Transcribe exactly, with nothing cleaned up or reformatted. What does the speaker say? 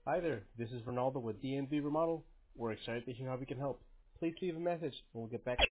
Hi there, this is Ronaldo with D and B Remodel. We're excited to hear how we can help. Please leave a message and we'll get back.